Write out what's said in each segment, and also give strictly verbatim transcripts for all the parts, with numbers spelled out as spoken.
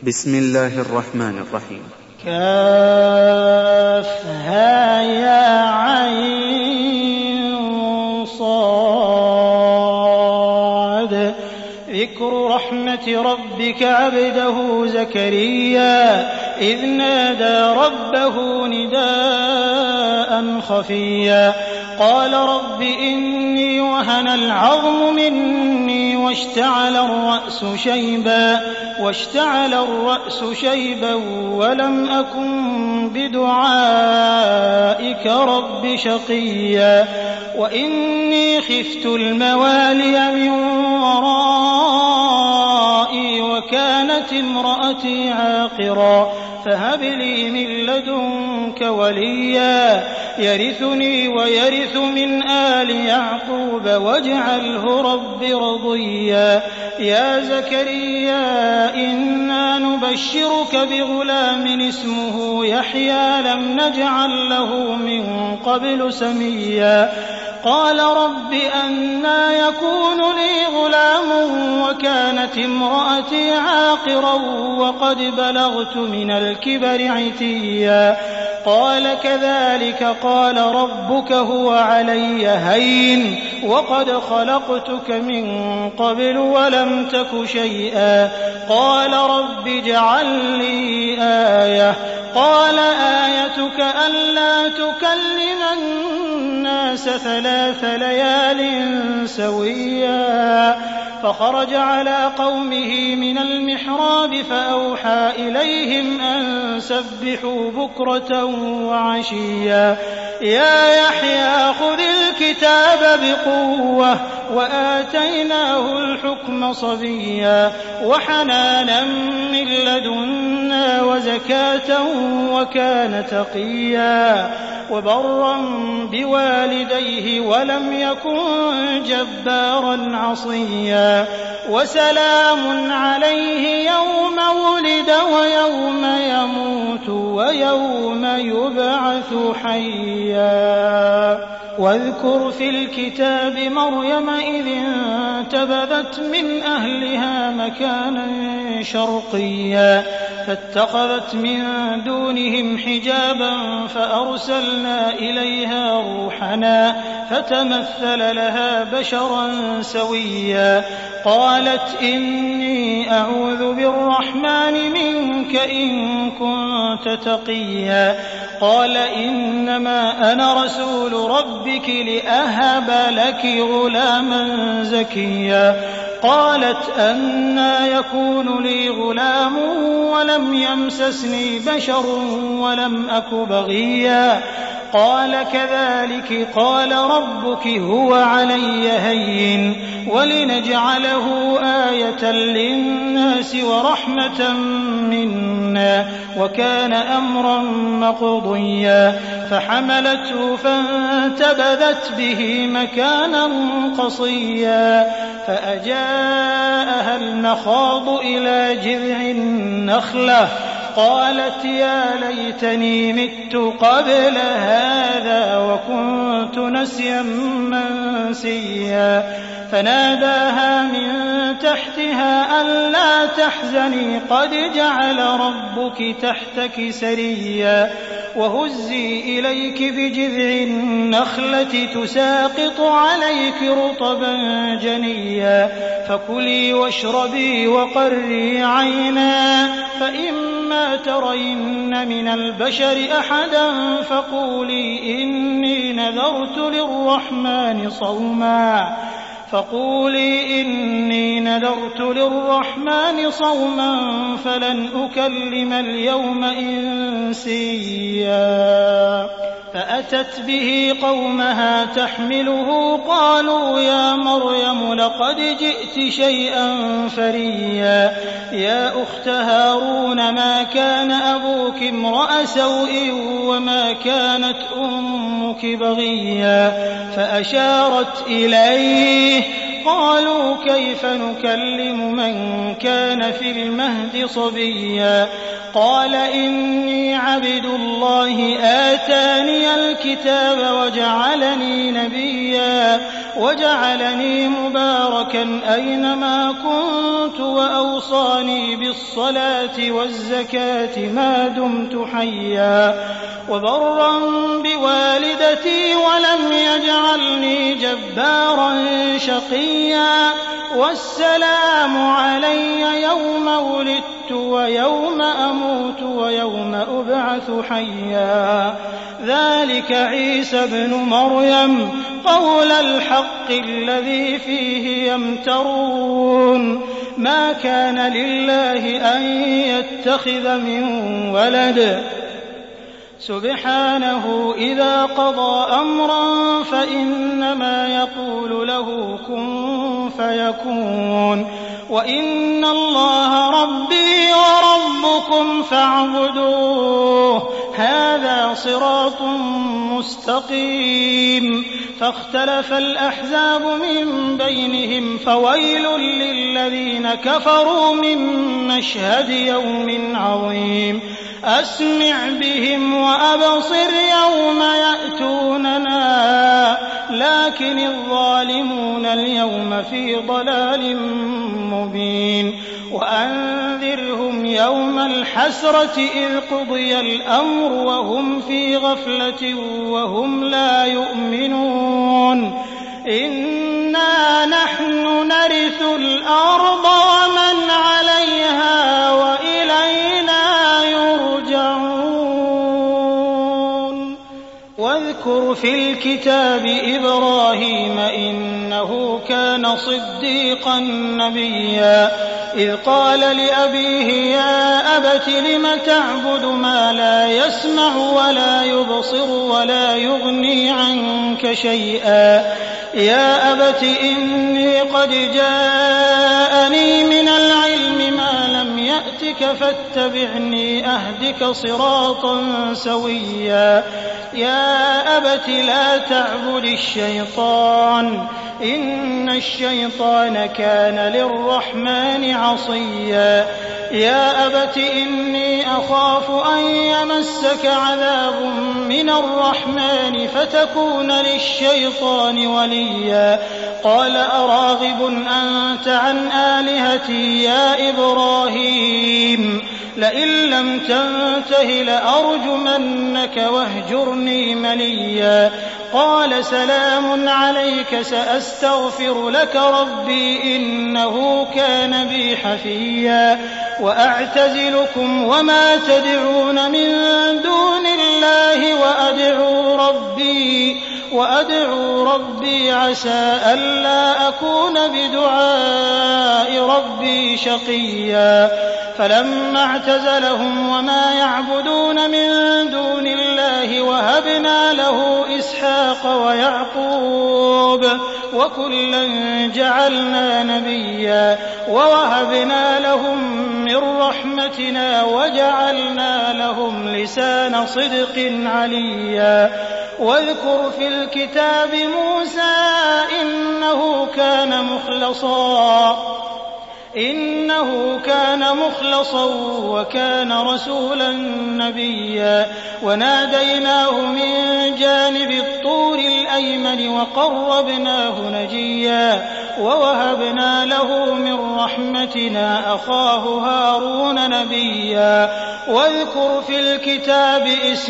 بسم الله الرحمن الرحيم. كافها يا عين صاد ذكر رحمة ربك عبده زكريا إذ نادى ربه نداء خفيا قال رب إني وهن العظم مني واشتعل الرأس شيبا واشتعل الرأس شيبا ولم أكن بدعائك رب شقيا وإني خفت الموالي من ورائي وكانت امرأتي عاقرا فهب لي من لدنك وليا يرثني ويرث من آل يعقوب واجعله رب رضيا يا زكريا إنا نبشرك بغلام اسمه يحيى لم نجعل له من قبل سميا قال رب أنى يكون لي غلام وكانت امرأتي عاقرا وقد بلغت من الكبر عتيا قال كذلك قال ربك هو علي هين وقد خلقتك من قبل ولم تك شيئا قال رب اجعل لي آية قال آيتك ألا تكلم الناس ثلاث ليال سويا فخرج على قومه من المحراب فأوحى إليهم أن سبحوا بكرة وعشيا يا يحيى خذ الكتاب بقوة وآتيناه الحكم صبيا وحنانا من لدنا وزكاة وكان تقيا وبرا بوالديه ولم يكن جبارا عصيا وسلام عليه يوم ولد ويوم يموت ويوم يبعث حيا واذكر في الكتاب مريم إذ انتبذت من أهلها مكانا شرقيا فاتخذت من دونهم حجابا فأرسلنا إليها روحنا فتمثل لها بشرا سويا قالت إني أعوذ بالرحمن منك إن كنت تقيا قال إنما أنا رسول ربك لأهب لك غلاما زكيا قالت أنى يكون لي غلام ولم يمسسني بشر ولم أك بغيا قال كذلك قال ربك هو علي هين ولنجعله آية للناس ورحمة منا وكان أمرا مقضيا فحملته فانتبذت به مكانا قصيا فأجاءها المخاض إلى جذع النخلة قالت يا ليتني مت قبل هذا وكنت نسيا منسيا فناداها من تحتها ألا تحزني قد جعل ربك تحتك سريا وهزي إليك بجذع النخلة تساقط عليك رطبا جنيا فكلي واشربي وقري عينا فإما ترين من البشر أحدا فقولي إني نذرت للرحمن صوما فقولي إني نذرت للرحمن صوما فلن أكلم اليوم إنسيا فأتت به قومها تحمله قالوا يا مريم لقد جئت شيئا فريا يا أخت هارون ما كان أبوك امرأ سوء وما كانت أمك بغيا فأشارت إليه قالوا كيف نكلم من كان في المهد صبيا قال إني عبد الله آتاني الكتاب وجعلني نبيا وجعلني مباركا أينما كنت وأوصاني بالصلاة والزكاة ما دمت حيا وبرا بوالدتي ولم يجعلني جبارا شقيا والسلام علي يوم ولدت ويوم أموت ويوم أبعث حيا ذلك عيسى ابن مريم قول الحق الذي فيه يمترون ما كان لله أن يتخذ من ولد سبحانه إذا قضى أمرا فإنما يقول له كن فيكون وإن الله ربي وربكم فاعبدوه هذا صراط مستقيم فاختلف الأحزاب من بينهم فويل للذين كفروا من مشهد يوم عظيم أسمع بهم وأبصر يوم يأتوننا لكن الظالمون اليوم في ضلال مبين وأنذرهم يوم الحسرة إذ قضي الأمر وهم في غفلة وهم لا يؤمنون إنا نحن نرث الأرض ومن عليها وإلينا يرجعون واذكر في الكتاب إبراهيم إنه كان صديقا نبيا إذ قال لأبيه يا أبت لم تعبد ما لا يسمع ولا يبصر ولا يغني عنك شيئا يا أبت إني قد جاءني من العلم ما لم يأتك فاتبعني أهدك صراطا سويا يا أبت لا تعبد الشيطان إن الشيطان كان للرحمن عصيا يا أبت إني أخاف أن يمسك عذاب من الرحمن فتكون للشيطان وليا قال أراغب أنت عن آلهتي يا إبراهيم لئن لم تنته لأرجمنك واهجرني مليا قال سلام عليك سأستغفر لك ربي إنه كان بي حفيا وأعتزلكم وما تدعون من دون الله وأدعو ربي وأدعو ربي عسى ألا أكون بدعاء ربي شقيا فلما اعتزلهم وما يعبدون من دون الله وهبنا له إسحاق ويعقوب وكلا جعلنا نبيا ووهبنا لهم من رحمتنا وجعلنا لهم لسان صدق عليا واذكر في الكتاب موسى إنه كان مخلصا إنه كان مخلصا وكان رسولا نبيا وناديناه من جانب الطور الأيمن وقربناه نجيا ووهبنا له من رحمتنا أخاه هارون نبيا واذكر في الكتاب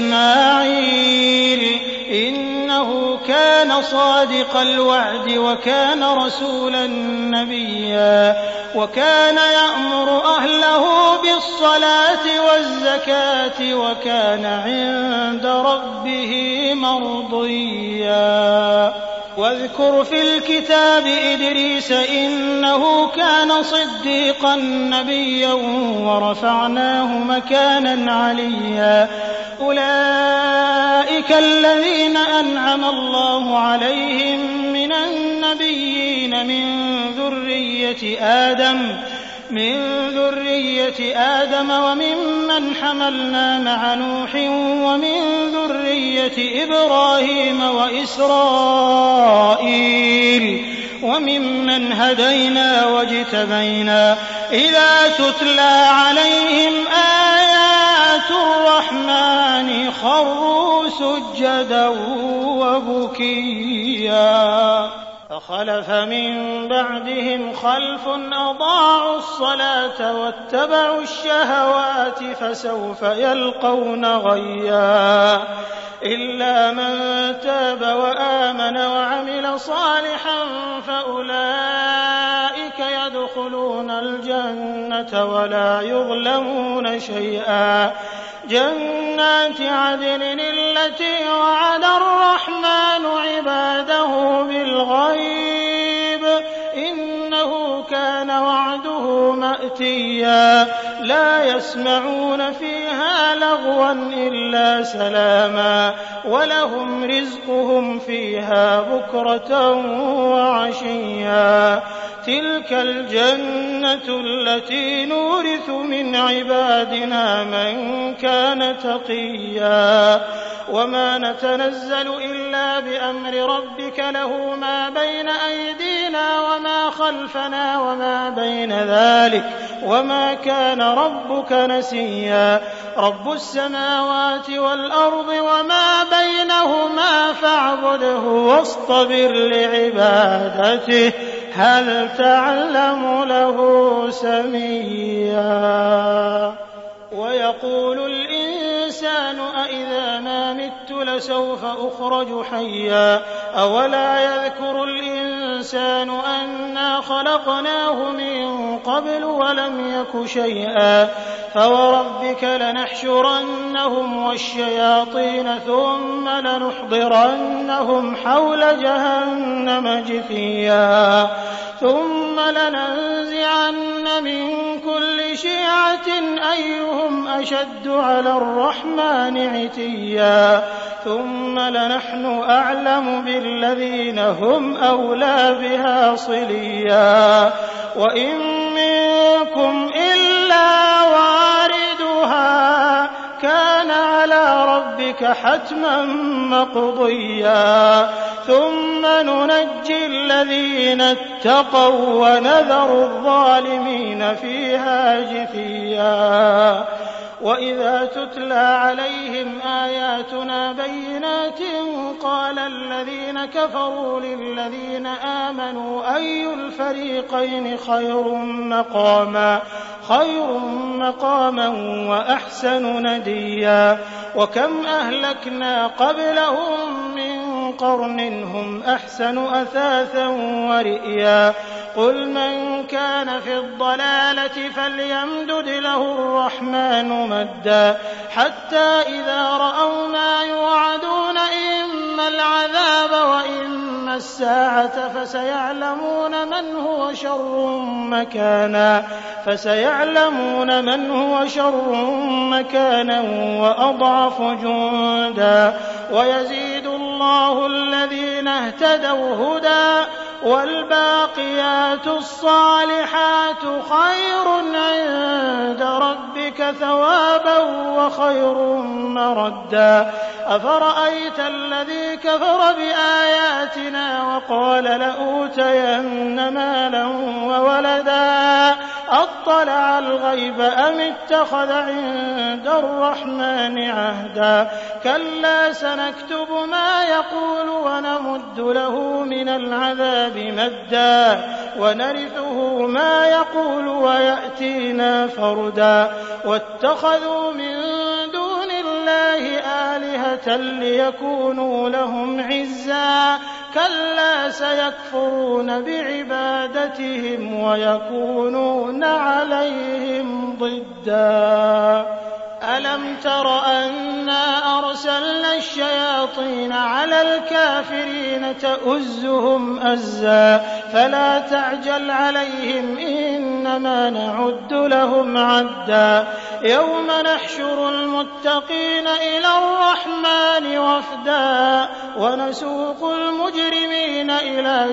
إسماعيل إنه كان صادق الوعد وكان رسولا نبيا وكان يأمر أهله بالصلاة والزكاة وكان عند ربه مرضيا واذكر في الكتاب إدريس إنه كان صديقا نبيا ورفعناه مكانا عليا أولئك الذين أنعم الله عليهم من النبيين من ذرية آدم من ذرية آدم وممن حملنا مع نوح ومن ذرية إبراهيم وإسرائيل وممن هدينا واجتبينا إذا تتلى عليهم آيات الرحمن خروا سجدا وبكيا فخلف من بعدهم خلف أضاعوا الصلاة واتبعوا الشهوات فسوف يلقون غيا إلا من تاب وآمن وعمل صالحا فأولئك يدخلون الجنة ولا يظلمون شيئا جنات عدن التي وعد الرحمن عباده بالغيب إنه كان وعده مأتيا لا يسمعون فيها لغوا إلا سلاما ولهم رزقهم فيها بكرة وعشيا تلك الجنة التي نورث من عبادنا من كان تقيا وما نتنزل إلا بأمر ربك له ما بين أيدينا وما خلفنا وما بين ذلك وما كان ربك نسيا رب السماوات والأرض وما بينهما فاعبده واصطبر لعبادته هل تعلم له سميا ويقول الإنسان أإذا ما مت لسوف أخرج حيا أولا يذكر الإنسان أنا خلقناه من قبل ولم يك شيئا فوربك لنحشرنهم والشياطين ثم لنحضرنهم حول جهنم جثيا ثم لننزعن من كل شيعة أيهم أشد على الرحمن عتيا ثم لنحن أعلم بالذين هم أولى بها صليا وإن منكم إلا واردها كان على ربك حتما مقضيا ثم ننجي الذين اتقوا ونذر الظالمين فيها جثيا وإذا تتلى عليهم آياتنا بينات قال الذين كفروا للذين آمنوا أي الفريقين خير مقاما خير مقاما وأحسن نديا وكم أهلكنا قبلهم من قرن هم أحسن أثاثا ورئيا قل من كان في الضلالة فليمدد له الرحمن مدا حتى إذا رأوا ما يوعدون إما العذاب وإما الساعة فسيعلمون من هو شر مكانا فسيعلمون من هو شر مكانا وأضعف جندا ويزيد الله الذين اهتدوا هدى والباقيات الصالحات خير عند ربك ثوابا وخير مردا أفرأيت الذي كفر بآياتنا وقال لأوتين مالا وولدا أطلع الغيب أم اتخذ عند الرحمن عهدا كلا سنكتب ما يقول ونمد له من العذاب مدا ونرثه ما يقول ويأتينا فردا واتخذوا من دون الله آلهة ليكونوا لهم عزا كلا سيكفرون بعبادتهم ويكونون عليهم ضدا ألم تر أنا أرسلنا الشياطين على الكافرين تؤزهم أزا فلا تعجل عليهم إنما نعد لهم عدا يوم نحشر المتقين إلى الرحمن وفدا ونسوق المجرمين إلى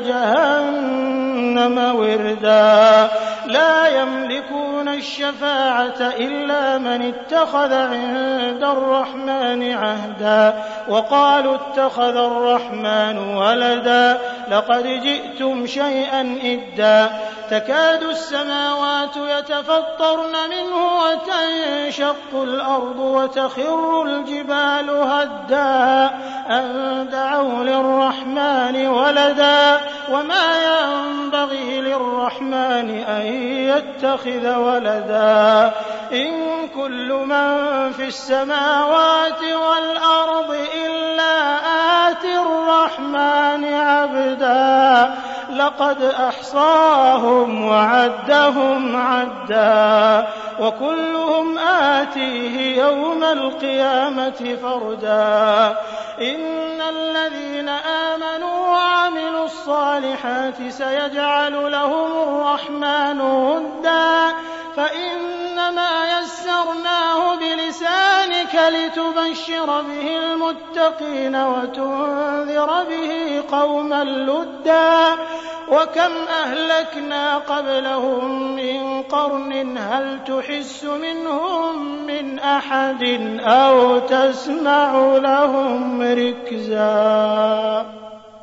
جهنم وردا لا يملكون الشفاعة إلا من اتخذ عند الرحمن عهدا وقالوا اتخذ الرحمن ولدا لقد جئتم شيئا إدا تكاد السماوات يتفطرن منه وتنشق الأرض وتخر الجبال هدا أن دعوا للرحمن ولدا وما ينبغي للرحمن أن يتخذ ولدا إن كل من في السماوات والأرض إلا آتي الرحمن عبدا لقد أحصاهم وعدهم عدا وكلهم آتيه يوم القيامة فردا إن الذين آمنوا وعملوا الصالحات سيجعل لهم الرحمن ودا فإنما يسرناه بلسانك لتبشر به المتقين وتنذر به قوما لدا وكم أهلكنا قبلهم من قرن هل تحس منهم من أحد أو تسمع لهم ركزا.